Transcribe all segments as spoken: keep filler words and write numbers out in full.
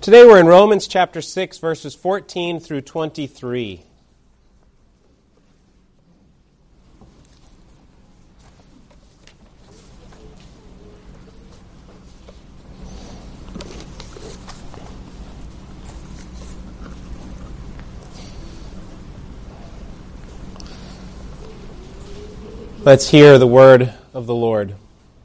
Today we're in Romans chapter six, verses fourteen through twenty-three. Let's hear the word of the Lord.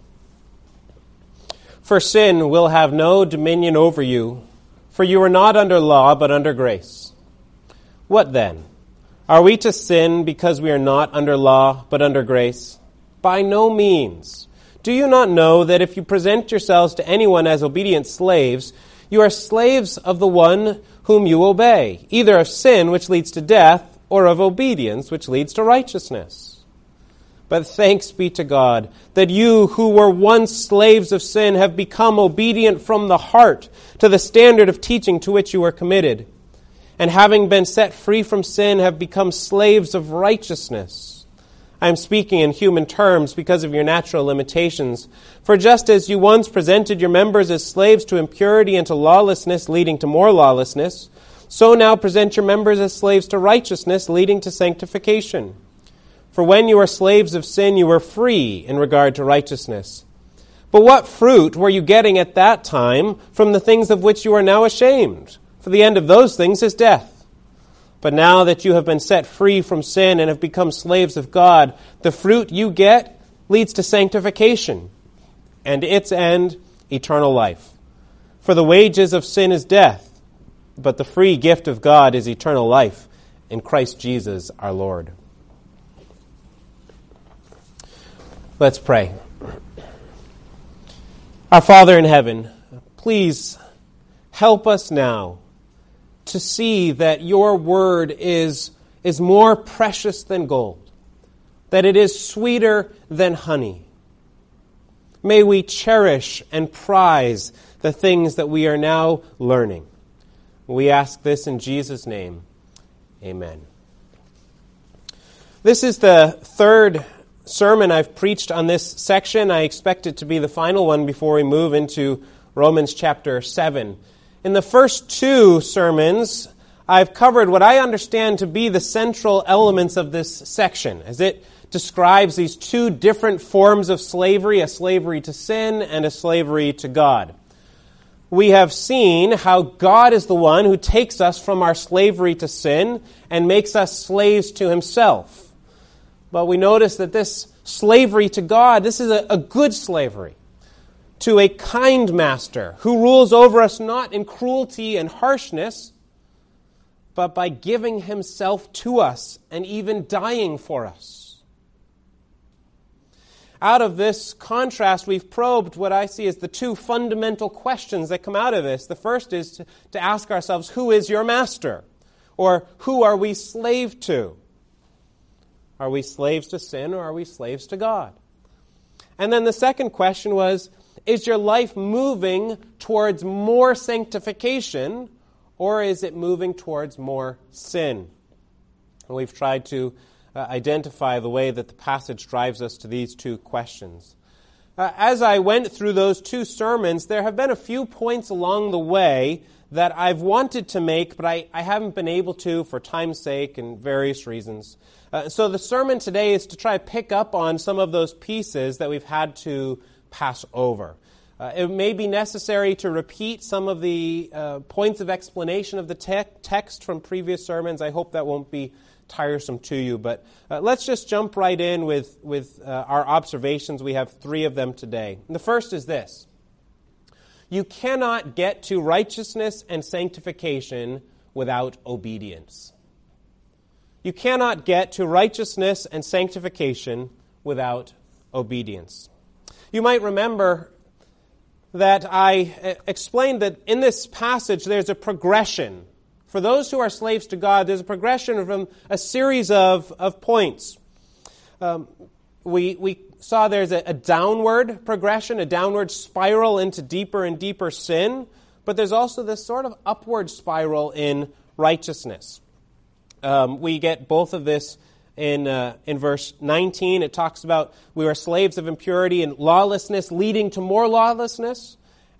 For sin will have no dominion over you, for you are not under law, but under grace. What then? Are we to sin because we are not under law, but under grace? By no means. Do you not know that if you present yourselves to anyone as obedient slaves, you are slaves of the one whom you obey, either of sin, which leads to death, or of obedience, which leads to righteousness? But thanks be to God that you who were once slaves of sin have become obedient from the heart to the standard of teaching to which you were committed, and having been set free from sin have become slaves of righteousness. I am speaking in human terms because of your natural limitations. For just as you once presented your members as slaves to impurity and to lawlessness, leading to more lawlessness, so now present your members as slaves to righteousness, leading to sanctification. For when you were slaves of sin, you were free in regard to righteousness. But what fruit were you getting at that time from the things of which you are now ashamed? For the end of those things is death. But now that you have been set free from sin and have become slaves of God, the fruit you get leads to sanctification, and its end, eternal life. For the wages of sin is death, but the free gift of God is eternal life in Christ Jesus our Lord. Let's pray. Our Father in heaven, please help us now to see that your word is, is more precious than gold, that it is sweeter than honey. May we cherish and prize the things that we are now learning. We ask this in Jesus' name. Amen. This is the third sermon I've preached on this section. I expect it to be the final one before we move into Romans chapter seven. In the first two sermons, I've covered what I understand to be the central elements of this section, as it describes these two different forms of slavery, a slavery to sin and a slavery to God. We have seen how God is the one who takes us from our slavery to sin and makes us slaves to himself. But we notice that this slavery to God, this is a, a good slavery to a kind master who rules over us not in cruelty and harshness, but by giving himself to us and even dying for us. Out of this contrast, we've probed what I see as the two fundamental questions that come out of this. The first is to, to ask ourselves, who is your master? Or who are we slave to? Are we slaves to sin or are we slaves to God? And then the second question was, is your life moving towards more sanctification or is it moving towards more sin? And we've tried to uh, identify the way that the passage drives us to these two questions. Uh, as I went through those two sermons, there have been a few points along the way that I've wanted to make, but I, I haven't been able to for time's sake and various reasons. Uh, so the sermon today is to try to pick up on some of those pieces that we've had to pass over. Uh, it may be necessary to repeat some of the uh, points of explanation of the te- text from previous sermons. I hope that won't be tiresome to you, but uh, let's just jump right in with, with uh, our observations. We have three of them today. And the first is this. You cannot get to righteousness and sanctification without obedience. You cannot get to righteousness and sanctification without obedience. You might remember that I explained that in this passage there's a progression. For those who are slaves to God, there's a progression from a series of, of points. Um, we, we saw there's a, a downward progression, a downward spiral into deeper and deeper sin, but there's also this sort of upward spiral in righteousness. Um, we get both of this in uh, in verse nineteen. It talks about we are slaves of impurity and lawlessness leading to more lawlessness.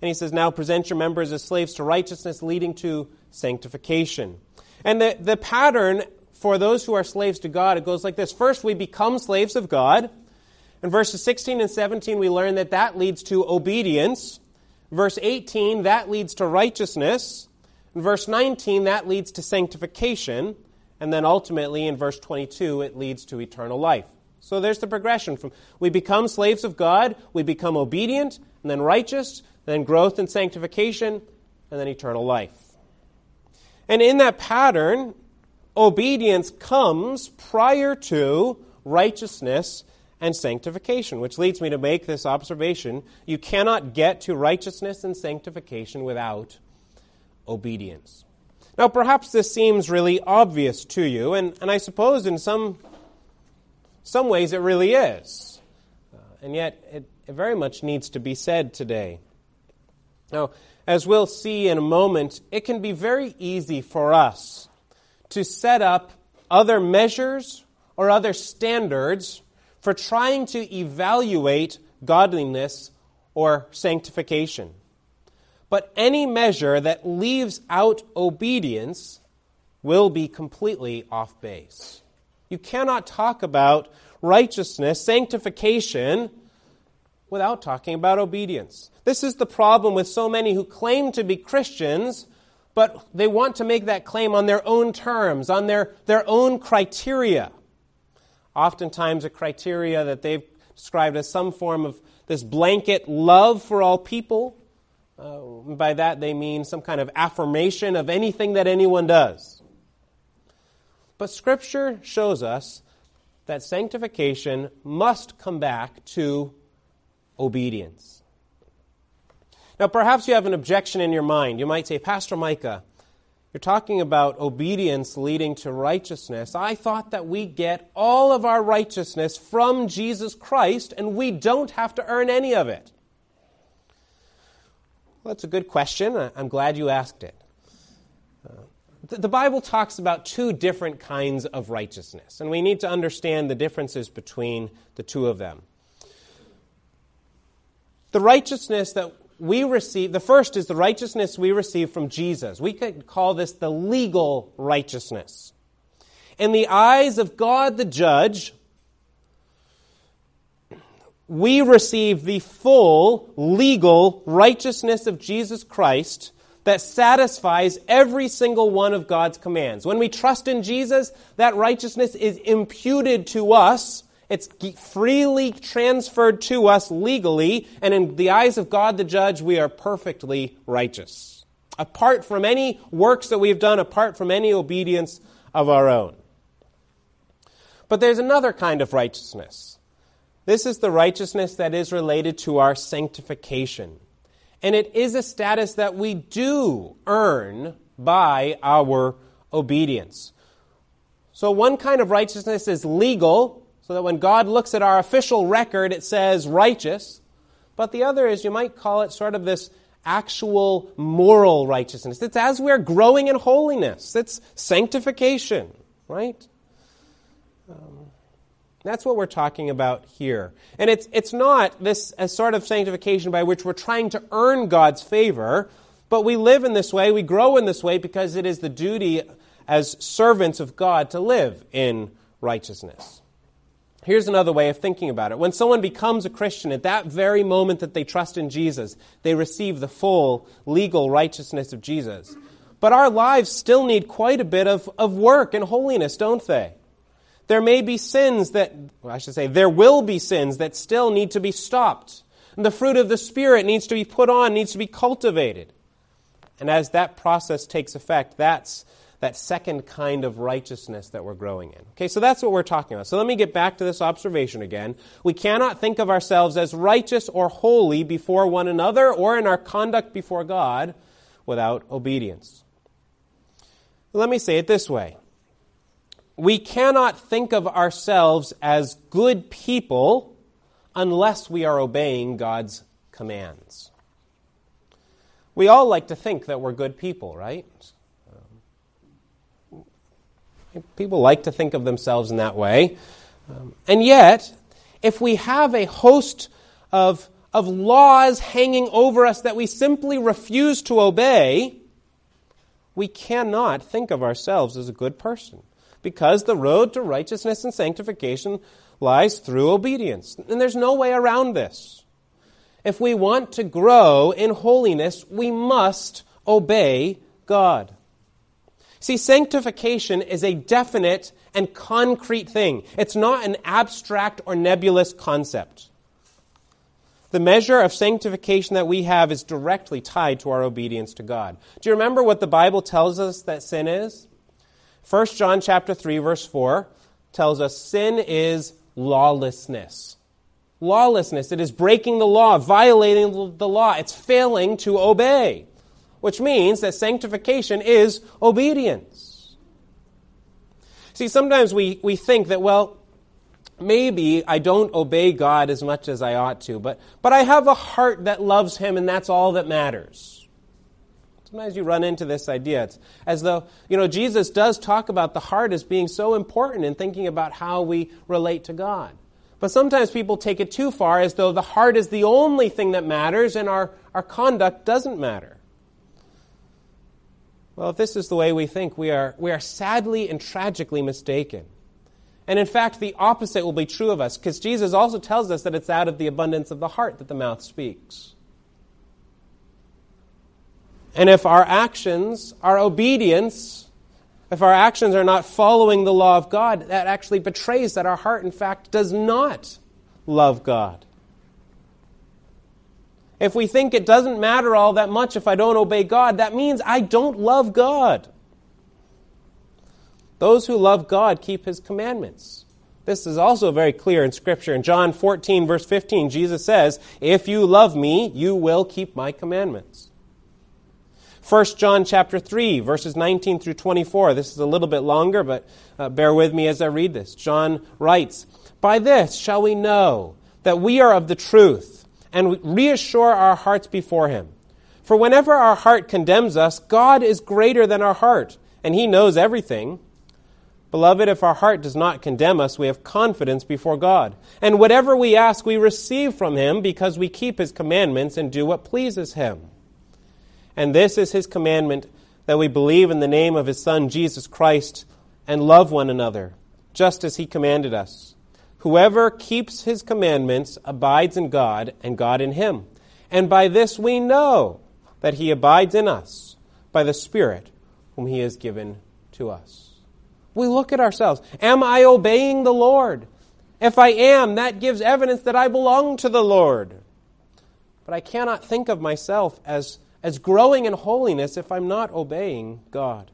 And he says, now present your members as slaves to righteousness, leading to sanctification. And the, the pattern for those who are slaves to God, it goes like this. First, we become slaves of God. In verses sixteen and seventeen, we learn that that leads to obedience. Verse eighteen, that leads to righteousness. In verse nineteen, that leads to sanctification. And then ultimately, in verse twenty-two, it leads to eternal life. So there's the progression. From we become slaves of God, we become obedient, and then righteous, then growth and sanctification, and then eternal life. And in that pattern, obedience comes prior to righteousness and sanctification, which leads me to make this observation. You cannot get to righteousness and sanctification without obedience. Now, perhaps this seems really obvious to you, and, and I suppose in some, some ways it really is. Uh, and yet, it, it very much needs to be said today. Now, as we'll see in a moment, it can be very easy for us to set up other measures or other standards for trying to evaluate godliness or sanctification. But any measure that leaves out obedience will be completely off base. You cannot talk about righteousness, sanctification, without talking about obedience. This is the problem with so many who claim to be Christians, but they want to make that claim on their own terms, on their, their own criteria. Oftentimes a criteria that they've described as some form of this blanket love for all people. Uh, by that they mean some kind of affirmation of anything that anyone does. But Scripture shows us that sanctification must come back to obedience. Now perhaps you have an objection in your mind. You might say, Pastor Micah, you're talking about obedience leading to righteousness. I thought that we get all of our righteousness from Jesus Christ and we don't have to earn any of it. Well, that's a good question. I'm glad you asked it. Uh, the, the Bible talks about two different kinds of righteousness, and we need to understand the differences between the two of them. The righteousness that we receive, the first is the righteousness we receive from Jesus. We could call this the legal righteousness. In the eyes of God the judge, we receive the full legal righteousness of Jesus Christ that satisfies every single one of God's commands. When we trust in Jesus, that righteousness is imputed to us. It's freely transferred to us legally, and in the eyes of God the judge, we are perfectly righteous. Apart from any works that we've done, apart from any obedience of our own. But there's another kind of righteousness. This is the righteousness that is related to our sanctification. And it is a status that we do earn by our obedience. So one kind of righteousness is legal, so that when God looks at our official record, it says righteous. But the other is, you might call it sort of this actual moral righteousness. It's as we're growing in holiness. It's sanctification, right? Um, that's what we're talking about here. And it's it's not this a sort of sanctification by which we're trying to earn God's favor, but we live in this way, we grow in this way because it is the duty as servants of God to live in righteousness. Here's another way of thinking about it. When someone becomes a Christian, at that very moment that they trust in Jesus, they receive the full legal righteousness of Jesus. But our lives still need quite a bit of, of work and holiness, don't they? There may be sins that, well, I should say, there will be sins that still need to be stopped. And the fruit of the Spirit needs to be put on, needs to be cultivated. And as that process takes effect, that's that second kind of righteousness that we're growing in. Okay, so that's what we're talking about. So let me get back to this observation again. We cannot think of ourselves as righteous or holy before one another or in our conduct before God without obedience. Let me say it this way. We cannot think of ourselves as good people unless we are obeying God's commands. We all like to think that we're good people, right? People like to think of themselves in that way. Um, and yet, if we have a host of of laws hanging over us that we simply refuse to obey, we cannot think of ourselves as a good person, because the road to righteousness and sanctification lies through obedience. And there's no way around this. If we want to grow in holiness, we must obey God. See, sanctification is a definite and concrete thing. It's not an abstract or nebulous concept. The measure of sanctification that we have is directly tied to our obedience to God. Do you remember what the Bible tells us that sin is? First John chapter three, verse four tells us sin is lawlessness. Lawlessness, it is breaking the law, violating the law. It's failing to obey, which means that sanctification is obedience. See, sometimes we, we think that, well, maybe I don't obey God as much as I ought to, but, but I have a heart that loves Him, and that's all that matters. Sometimes you run into this idea. It's as though, you know, Jesus does talk about the heart as being so important in thinking about how we relate to God. But sometimes people take it too far, as though the heart is the only thing that matters and our, our conduct doesn't matter. Well, if this is the way we think, we are, we are sadly and tragically mistaken. And in fact, the opposite will be true of us, because Jesus also tells us that it's out of the abundance of the heart that the mouth speaks. And if our actions, our obedience, if our actions are not following the law of God, that actually betrays that our heart, in fact, does not love God. If we think it doesn't matter all that much if I don't obey God, that means I don't love God. Those who love God keep His commandments. This is also very clear in Scripture. In John fourteen, verse fifteen, Jesus says, "If you love me, you will keep my commandments." First John chapter three, verses nineteen through twenty-four. This is a little bit longer, but uh, bear with me as I read this. John writes, "By this shall we know that we are of the truth, and reassure our hearts before Him. For whenever our heart condemns us, God is greater than our heart, and He knows everything. Beloved, if our heart does not condemn us, we have confidence before God. And whatever we ask, we receive from Him, because we keep His commandments and do what pleases Him. And this is His commandment, that we believe in the name of His Son, Jesus Christ, and love one another, just as He commanded us. Whoever keeps His commandments abides in God, and God in him. And by this we know that He abides in us, by the Spirit whom He has given to us." We look at ourselves. Am I obeying the Lord? If I am, that gives evidence that I belong to the Lord. But I cannot think of myself as, as growing in holiness if I'm not obeying God.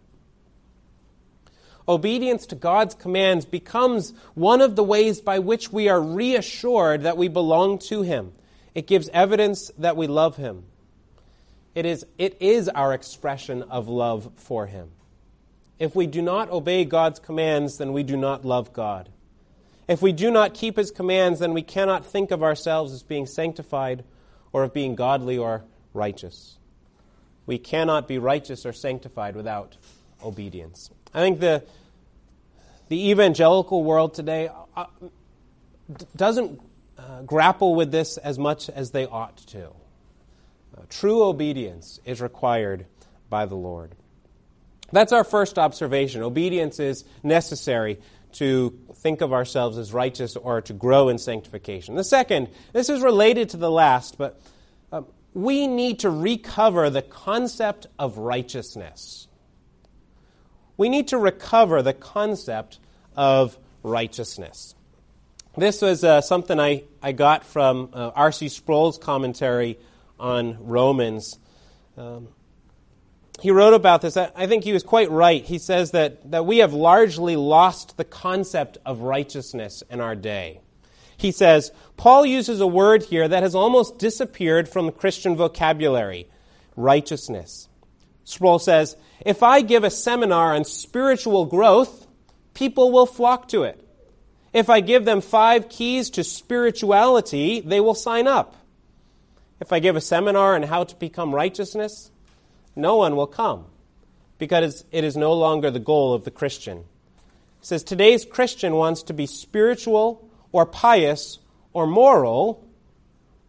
Obedience to God's commands becomes one of the ways by which we are reassured that we belong to Him. It gives evidence that we love Him. It is, it is our expression of love for Him. If we do not obey God's commands, then we do not love God. If we do not keep His commands, then we cannot think of ourselves as being sanctified or of being godly or righteous. We cannot be righteous or sanctified without obedience. I think the, the evangelical world today uh, doesn't uh, grapple with this as much as they ought to. Uh, true obedience is required by the Lord. That's our first observation. Obedience is necessary to think of ourselves as righteous or to grow in sanctification. The second, this is related to the last, but uh, we need to recover the concept of righteousness. We need to recover the concept of righteousness. This was uh, something I, I got from uh, R C Sproul's commentary on Romans. Um, He wrote about this. I think he was quite right. He says that, that we have largely lost the concept of righteousness in our day. He says, Paul uses a word here that has almost disappeared from the Christian vocabulary, righteousness. Sproul says, if I give a seminar on spiritual growth, people will flock to it. If I give them five keys to spirituality, they will sign up. If I give a seminar on how to become righteousness, no one will come, because it is no longer the goal of the Christian. He says, today's Christian wants to be spiritual or pious or moral,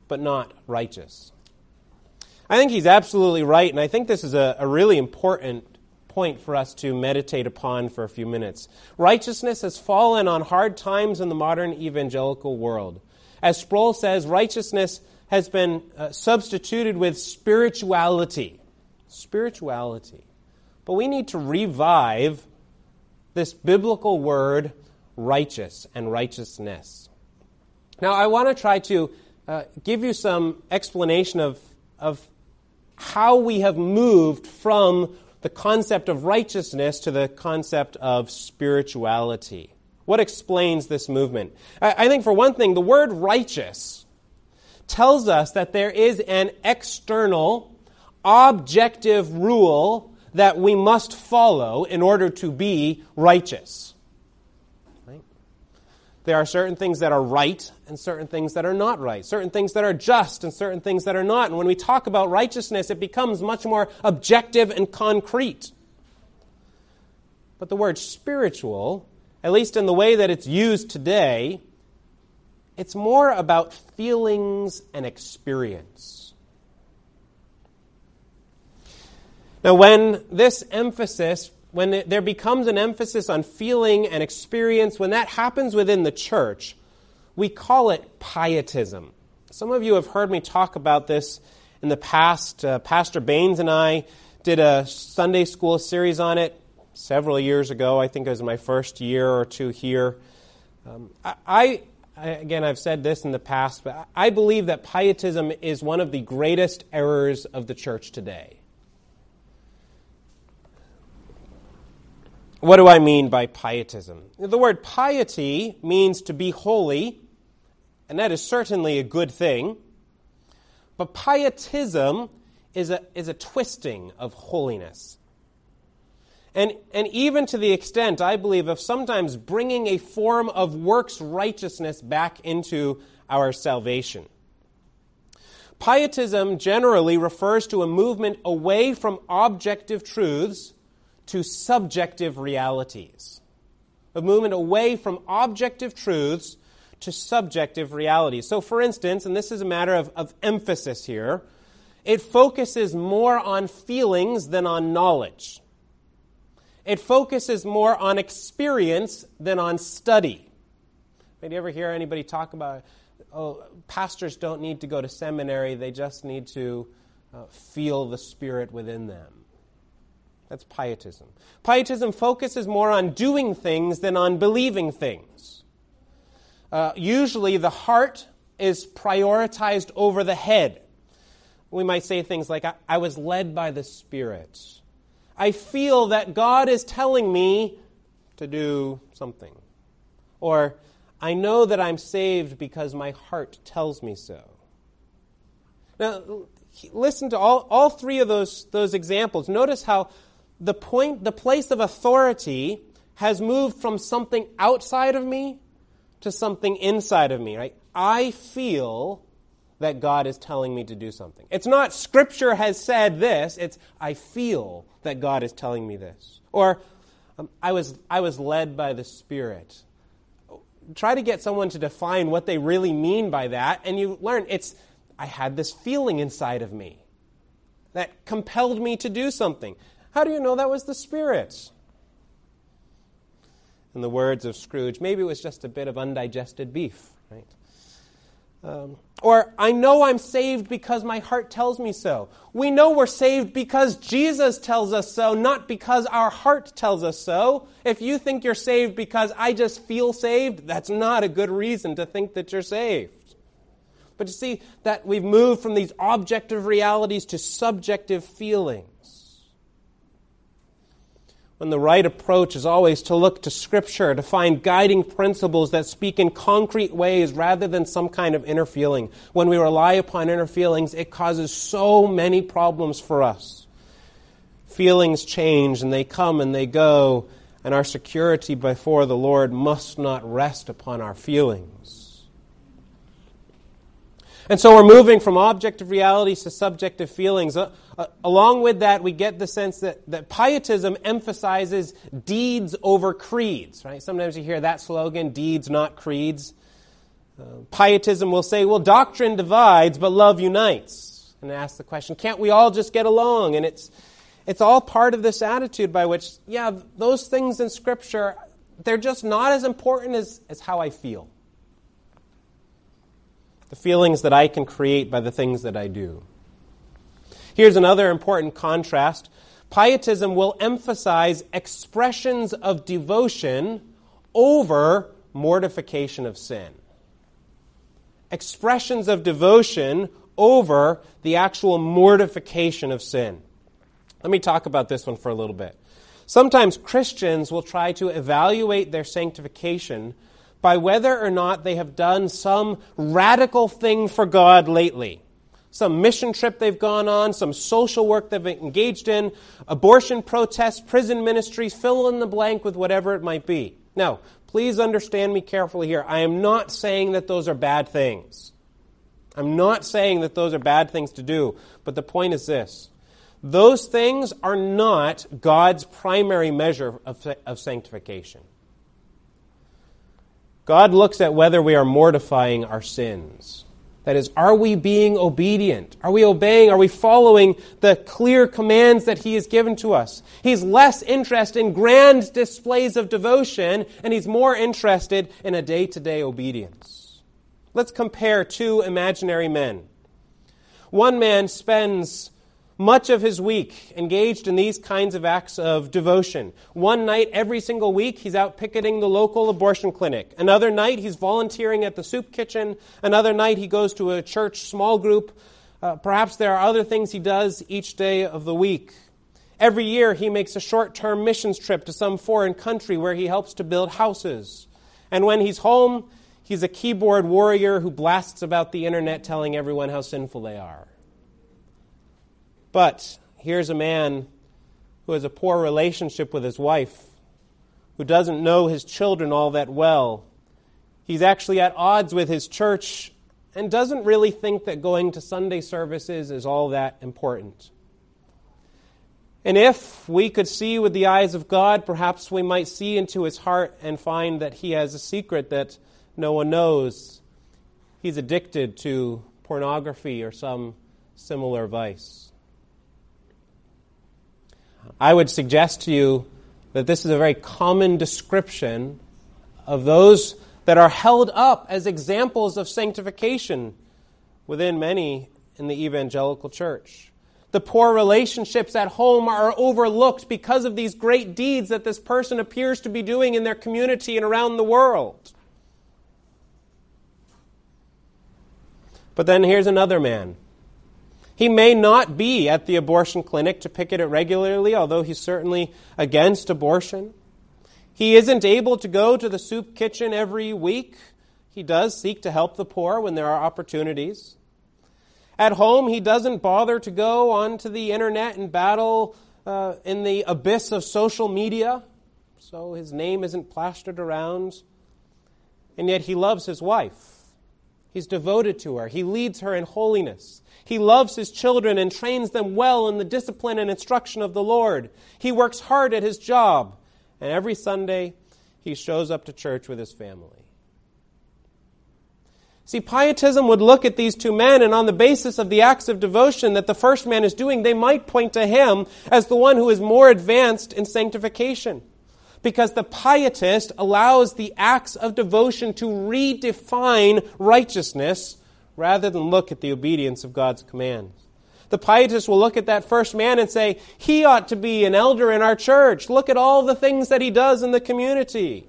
but not righteous. I think he's absolutely right, and I think this is a, a really important point for us to meditate upon for a few minutes. Righteousness has fallen on hard times in the modern evangelical world. As Sproul says, righteousness has been uh, substituted with spirituality. Spirituality. But we need to revive this biblical word, righteous and righteousness. Now, I want to try to uh, give you some explanation of, of how we have moved from the concept of righteousness to the concept of spirituality. What explains this movement? I, I think, for one thing, the word righteous tells us that there is an external, objective rule that we must follow in order to be righteous. Right? There are certain things that are right and certain things that are not right. Certain things that are just and certain things that are not. And when we talk about righteousness, it becomes much more objective and concrete. But the word spiritual, at least in the way that it's used today, it's more about feelings and experience. Now, when this emphasis, when there becomes an emphasis on feeling and experience, when that happens within the church, we call it pietism. Some of you have heard me talk about this in the past. Uh, Pastor Baines and I did a Sunday school series on it several years ago. I think it was my first year or two here. Um, I, I Again, I've said this in the past, but I believe that pietism is one of the greatest errors of the church today. What do I mean by pietism? The word piety means to be holy, and that is certainly a good thing. But pietism is a, is a twisting of holiness. And, and even to the extent, I believe, of sometimes bringing a form of works righteousness back into our salvation. Pietism generally refers to a movement away from objective truths to subjective realities. A movement away from objective truths to subjective realities. So, for instance, and this is a matter of, of emphasis here, it focuses more on feelings than on knowledge. It focuses more on experience than on study. Did you ever hear anybody talk about, oh, pastors don't need to go to seminary, they just need to uh, feel the Spirit within them? That's pietism. Pietism focuses more on doing things than on believing things. Uh, usually the heart is prioritized over the head. We might say things like, I, I was led by the Spirit. I feel that God is telling me to do something. Or, I know that I'm saved because my heart tells me so. Now, listen to all, all three of those, those examples. Notice how the point, the place of authority has moved from something outside of me to something inside of me, right? I feel that God is telling me to do something. It's not Scripture has said this, it's I feel that God is telling me this. Or um, I was I was led by the Spirit. Try to get someone to define what they really mean by that, and you learn it's I had this feeling inside of me that compelled me to do something. How do you know that was the Spirit? In the words of Scrooge, maybe it was just a bit of undigested beef, right? Um, or, I know I'm saved because my heart tells me so. We know we're saved because Jesus tells us so, not because our heart tells us so. If you think you're saved because I just feel saved, that's not a good reason to think that you're saved. But you see that we've moved from these objective realities to subjective feelings. When the right approach is always to look to Scripture, to find guiding principles that speak in concrete ways rather than some kind of inner feeling. When we rely upon inner feelings, it causes so many problems for us. Feelings change and they come and they go, and our security before the Lord must not rest upon our feelings. And so we're moving from objective realities to subjective feelings. Uh, uh, along with that, we get the sense that, that pietism emphasizes deeds over creeds. Right? Sometimes you hear that slogan, deeds, not creeds. Uh, pietism will say, well, doctrine divides, but love unites. And ask the question, can't we all just get along? And it's it's all part of this attitude by which, yeah, those things in Scripture, they're just not as important as, as how I feel. The feelings that I can create by the things that I do. Here's another important contrast. Pietism will emphasize expressions of devotion over mortification of sin. Expressions of devotion over the actual mortification of sin. Let me talk about this one for a little bit. Sometimes Christians will try to evaluate their sanctification by whether or not they have done some radical thing for God lately. Some mission trip they've gone on, some social work they've engaged in, abortion protests, prison ministries, fill in the blank with whatever it might be. Now, please understand me carefully here. I am not saying that those are bad things. I'm not saying that those are bad things to do, but the point is this. Those things are not God's primary measure of, of sanctification. God looks at whether we are mortifying our sins. That is, are we being obedient? Are we obeying? Are we following the clear commands that He has given to us? He's less interested in grand displays of devotion, and He's more interested in a day-to-day obedience. Let's compare two imaginary men. One man spends much of his week engaged in these kinds of acts of devotion. One night every single week, he's out picketing the local abortion clinic. Another night, he's volunteering at the soup kitchen. Another night, he goes to a church small group. Uh, perhaps there are other things he does each day of the week. Every year, he makes a short-term missions trip to some foreign country where he helps to build houses. And when he's home, he's a keyboard warrior who blasts about the internet telling everyone how sinful they are. But here's a man who has a poor relationship with his wife, who doesn't know his children all that well. He's actually at odds with his church and doesn't really think that going to Sunday services is all that important. And if we could see with the eyes of God, perhaps we might see into his heart and find that he has a secret that no one knows. He's addicted to pornography or some similar vice. I would suggest to you that this is a very common description of those that are held up as examples of sanctification within many in the evangelical church. The poor relationships at home are overlooked because of these great deeds that this person appears to be doing in their community and around the world. But then here's another man. He may not be at the abortion clinic to picket it regularly, although he's certainly against abortion. He isn't able to go to the soup kitchen every week. He does seek to help the poor when there are opportunities. At home, he doesn't bother to go onto the internet and battle uh, in the abyss of social media, so his name isn't plastered around. And yet he loves his wife. He's devoted to her. He leads her in holiness. He loves his children and trains them well in the discipline and instruction of the Lord. He works hard at his job. And every Sunday, he shows up to church with his family. See, pietism would look at these two men, and on the basis of the acts of devotion that the first man is doing, they might point to him as the one who is more advanced in sanctification. Because the pietist allows the acts of devotion to redefine righteousness rather than look at the obedience of God's commands. The pietist will look at that first man and say, he ought to be an elder in our church. Look at all the things that he does in the community.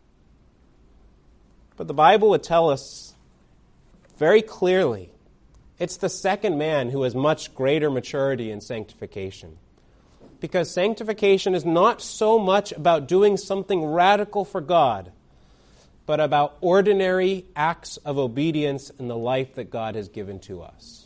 But the Bible would tell us very clearly, it's the second man who has much greater maturity in sanctification. Because sanctification is not so much about doing something radical for God, but about ordinary acts of obedience in the life that God has given to us.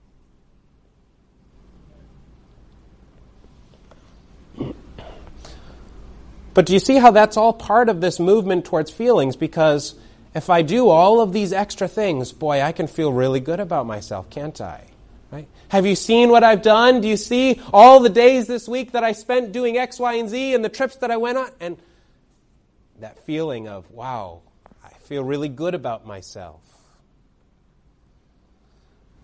But do you see how that's all part of this movement towards feelings? Because if I do all of these extra things, boy, I can feel really good about myself, can't I? Right? Have you seen what I've done? Do you see all the days this week that I spent doing X, Y, and Z and the trips that I went on? And that feeling of, wow, I feel really good about myself.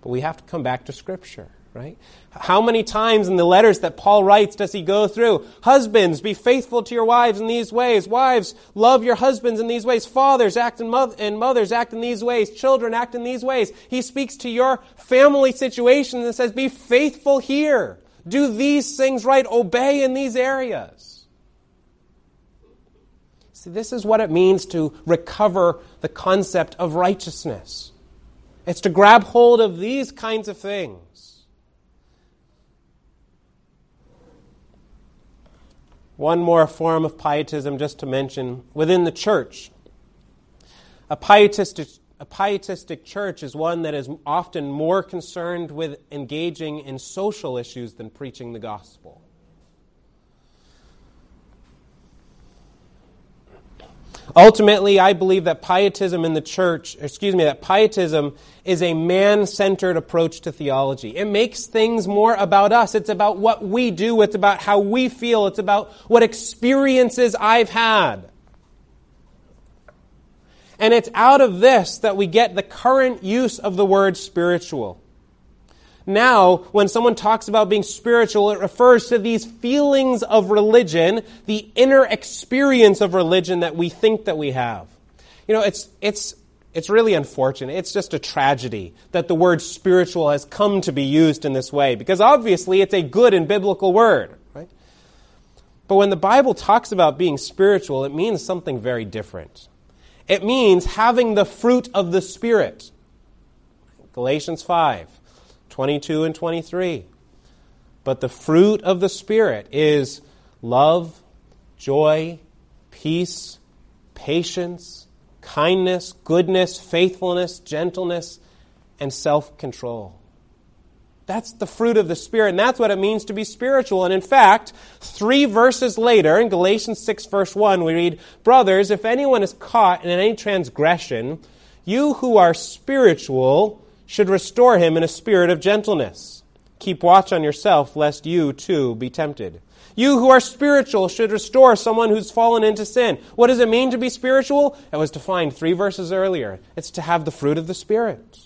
But we have to come back to Scripture, right? How many times in the letters that Paul writes does he go through? Husbands, be faithful to your wives in these ways. Wives, love your husbands in these ways. Fathers, act in mo- and mothers, act in these ways. Children, act in these ways. He speaks to your family situation and says, be faithful here. Do these things right. Obey in these areas. See, this is what it means to recover the concept of righteousness. It's to grab hold of these kinds of things. One more form of pietism, just to mention, within the church. A pietistic, a pietistic church is one that is often more concerned with engaging in social issues than preaching the gospel. Ultimately, I believe that pietism in the church, excuse me, that pietism is a man-centered approach to theology. It makes things more about us. It's about what we do. It's about how we feel. It's about what experiences I've had. And it's out of this that we get the current use of the word spiritual. Now, when someone talks about being spiritual, it refers to these feelings of religion, the inner experience of religion that we think that we have. You know, it's it's it's really unfortunate. It's just a tragedy that the word spiritual has come to be used in this way, because obviously it's a good and biblical word, right? But when the Bible talks about being spiritual, it means something very different. It means having the fruit of the Spirit. Galatians five. twenty-two and twenty-three. But the fruit of the Spirit is love, joy, peace, patience, kindness, goodness, faithfulness, gentleness, and self-control. That's the fruit of the Spirit, and that's what it means to be spiritual. And in fact, three verses later, in Galatians six, verse one, we read, Brothers, if anyone is caught in any transgression, you who are spiritual should restore him in a spirit of gentleness. Keep watch on yourself, lest you too be tempted. You who are spiritual should restore someone who's fallen into sin. What does it mean to be spiritual? It was defined three verses earlier. It's to have the fruit of the Spirit.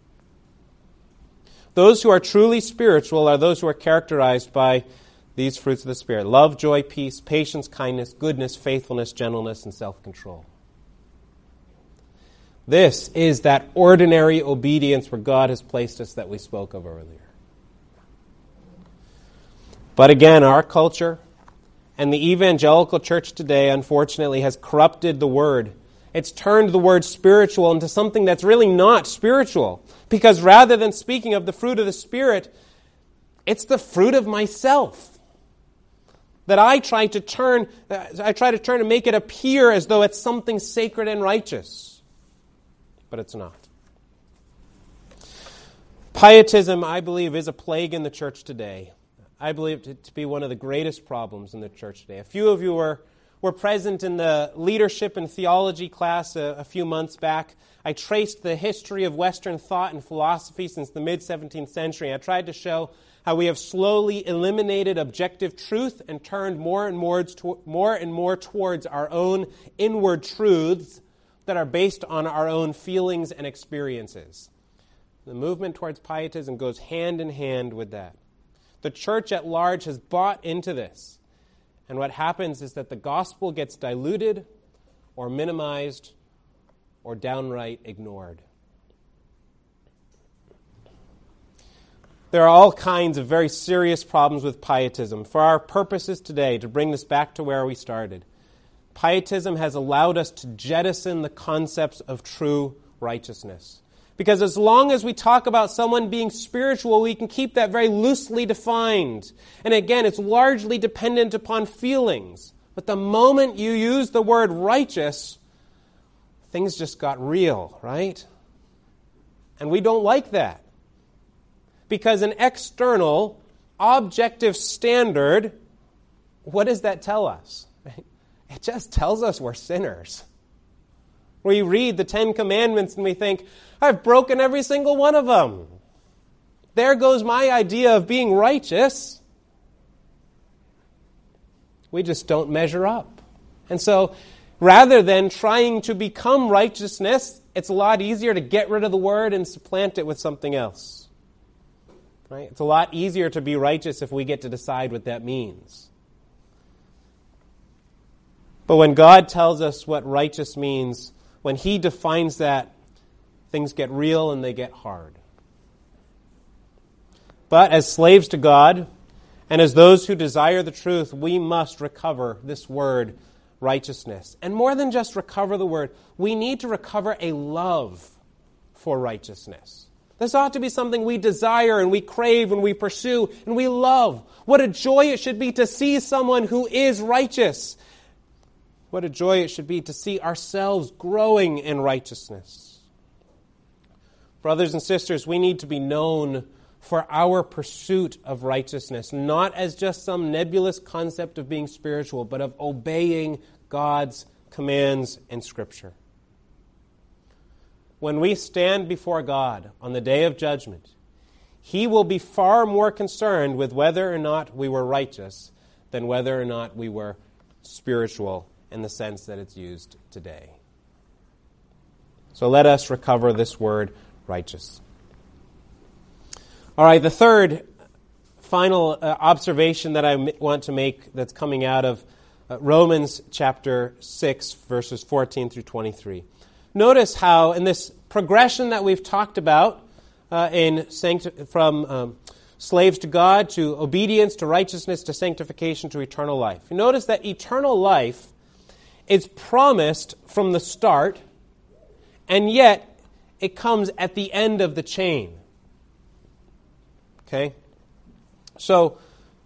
Those who are truly spiritual are those who are characterized by these fruits of the Spirit: love, joy, peace, patience, kindness, goodness, faithfulness, gentleness, and self-control. This is that ordinary obedience where God has placed us that we spoke of earlier. But again, our culture and the evangelical church today, unfortunately, has corrupted the word. It's turned the word spiritual into something that's really not spiritual. Because rather than speaking of the fruit of the Spirit, it's the fruit of myself. That I try to turn, I try to turn and make it appear as though it's something sacred and righteous. But it's not. Pietism, I believe, is a plague in the church today. I believe it to be one of the greatest problems in the church today. A few of you were, were present in the leadership and theology class a, a few months back. I traced the history of Western thought and philosophy since the mid-seventeenth century. I tried to show how we have slowly eliminated objective truth and turned more and more, to, more and more towards our own inward truths that are based on our own feelings and experiences. The movement towards pietism goes hand in hand with that. The church at large has bought into this. And what happens is that the gospel gets diluted or minimized or downright ignored. There are all kinds of very serious problems with pietism. For our purposes today, to bring this back to where we started, pietism has allowed us to jettison the concepts of true righteousness. Because as long as we talk about someone being spiritual, we can keep that very loosely defined. And again, it's largely dependent upon feelings. But the moment you use the word righteous, things just got real, right? And we don't like that. Because an external, objective standard, what does that tell us? It just tells us we're sinners. We read the Ten Commandments and we think, I've broken every single one of them. There goes my idea of being righteous. We just don't measure up. And so, rather than trying to become righteousness, it's a lot easier to get rid of the word and supplant it with something else. Right? It's a lot easier to be righteous if we get to decide what that means. But when God tells us what righteous means, when He defines that, things get real and they get hard. But as slaves to God, and as those who desire the truth, we must recover this word, righteousness. And more than just recover the word, we need to recover a love for righteousness. This ought to be something we desire and we crave and we pursue and we love. What a joy it should be to see someone who is righteous. What a joy it should be to see ourselves growing in righteousness. Brothers and sisters, we need to be known for our pursuit of righteousness, not as just some nebulous concept of being spiritual, but of obeying God's commands in Scripture. When we stand before God on the day of judgment, He will be far more concerned with whether or not we were righteous than whether or not we were spiritual in the sense that it's used today. So let us recover this word, righteous. All right, the third, final uh, observation that I m- want to make that's coming out of uh, Romans chapter six, verses fourteen through twenty-three. Notice how in this progression that we've talked about uh, in sancti- from um, slaves to God to obedience to righteousness to sanctification to eternal life. You notice that eternal life is promised from the start, and yet it comes at the end of the chain. Okay? So,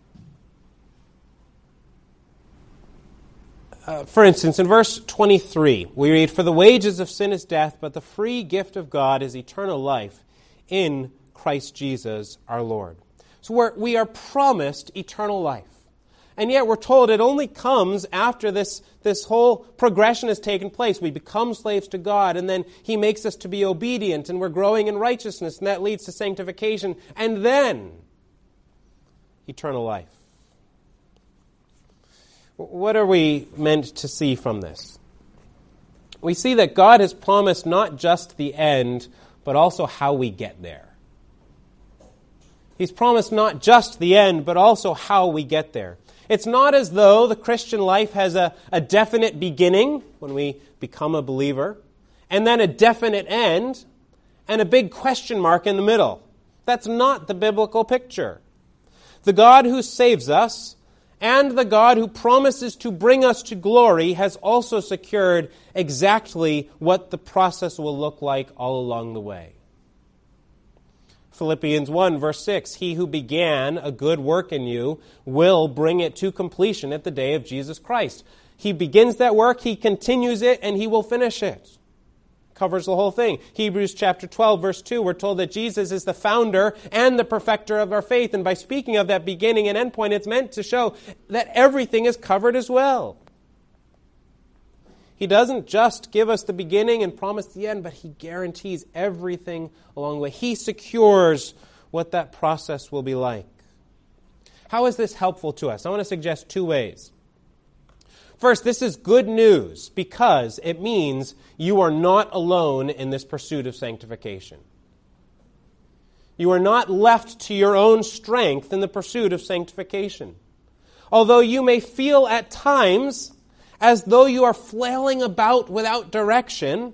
uh, for instance, in verse twenty-three, we read, "For the wages of sin is death, but the free gift of God is eternal life in Christ Jesus our Lord." So we're, we are promised eternal life. And yet we're told it only comes after this, this whole progression has taken place. We become slaves to God, and then He makes us to be obedient, and we're growing in righteousness, and that leads to sanctification, and then eternal life. What are we meant to see from this? We see that God has promised not just the end, but also how we get there. He's promised not just the end, but also how we get there. It's not as though the Christian life has a, a definite beginning when we become a believer, and then a definite end, and a big question mark in the middle. That's not the biblical picture. The God who saves us and the God who promises to bring us to glory has also secured exactly what the process will look like all along the way. Philippians one, verse six, "He who began a good work in you will bring it to completion at the day of Jesus Christ." He begins that work, He continues it, and He will finish it. Covers the whole thing. Hebrews chapter twelve, verse two, we're told that Jesus is the founder and the perfecter of our faith. And by speaking of that beginning and end point, it's meant to show that everything is covered as well. He doesn't just give us the beginning and promise the end, but He guarantees everything along the way. He secures what that process will be like. How is this helpful to us? I want to suggest two ways. First, this is good news because it means you are not alone in this pursuit of sanctification. You are not left to your own strength in the pursuit of sanctification. Although you may feel at times as though you are flailing about without direction,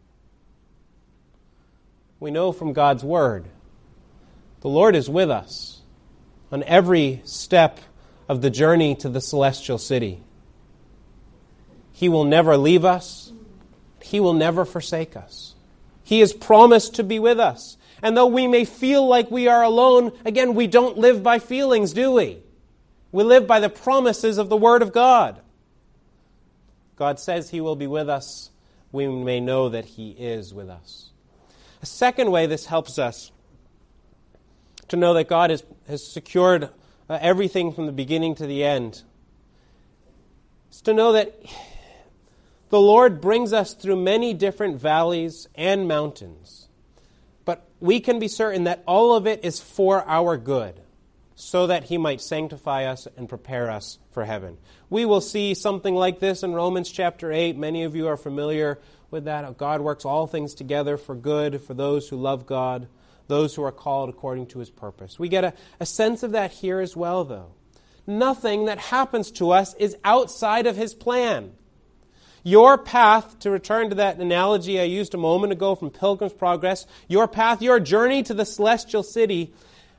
we know from God's Word, the Lord is with us on every step of the journey to the celestial city. He will never leave us. He will never forsake us. He has promised to be with us. And though we may feel like we are alone, again, we don't live by feelings, do we? We live by the promises of the Word of God. God says He will be with us. We may know that He is with us. A second way this helps us to know that God has, has secured uh, everything from the beginning to the end is to know that the Lord brings us through many different valleys and mountains. But we can be certain that all of it is for our good, so that He might sanctify us and prepare us for heaven. We will see something like this in Romans chapter eight. Many of you are familiar with that. God works all things together for good for those who love God, those who are called according to his purpose. We get a, a sense of that here as well, though. Nothing that happens to us is outside of his plan. Your path, to return to that analogy I used a moment ago from Pilgrim's Progress, your path, your journey to the celestial city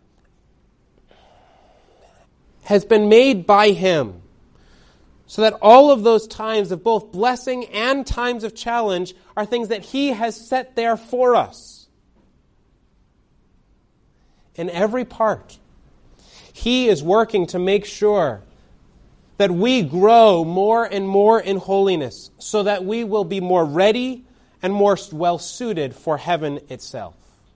has been made by him. So that all of those times of both blessing and times of challenge are things that he has set there for us. In every part, he is working to make sure that we grow more and more in holiness so that we will be more ready and more well-suited for heaven itself.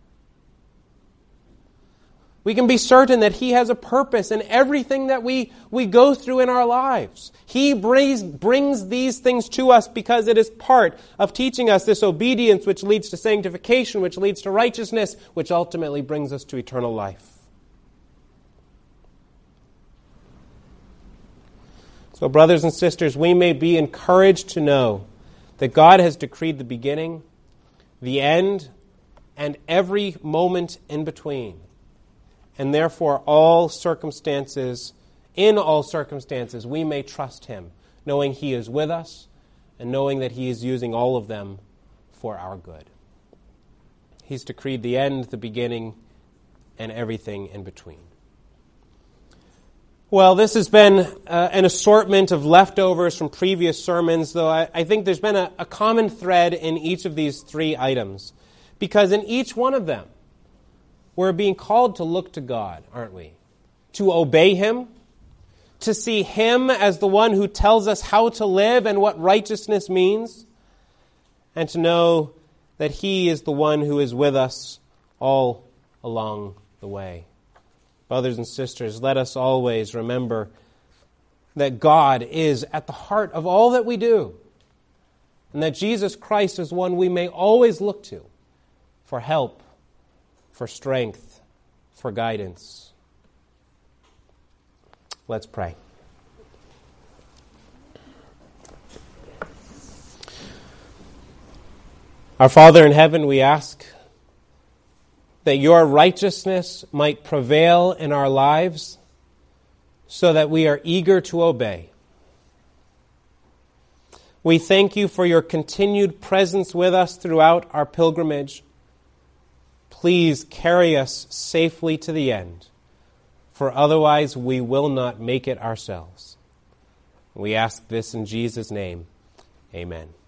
We can be certain that he has a purpose in everything that we, we go through in our lives. He brings, brings these things to us because it is part of teaching us this obedience which leads to sanctification, which leads to righteousness, which ultimately brings us to eternal life. So, brothers and sisters, we may be encouraged to know that God has decreed the beginning, the end, and every moment in between. And therefore, all circumstances, in all circumstances, we may trust him, knowing he is with us and knowing that he is using all of them for our good. He's decreed the end, the beginning, and everything in between. Well, this has been uh, an assortment of leftovers from previous sermons, though I, I think there's been a, a common thread in each of these three items. Because in each one of them, we're being called to look to God, aren't we? To obey him, to see him as the one who tells us how to live and what righteousness means, and to know that he is the one who is with us all along the way. Brothers and sisters, let us always remember that God is at the heart of all that we do, and that Jesus Christ is one we may always look to for help, for strength, for guidance. Let's pray. Our Father in heaven, we ask that your righteousness might prevail in our lives so that we are eager to obey. We thank you for your continued presence with us throughout our pilgrimage. Please carry us safely to the end, for otherwise we will not make it ourselves. We ask this in Jesus' name. Amen.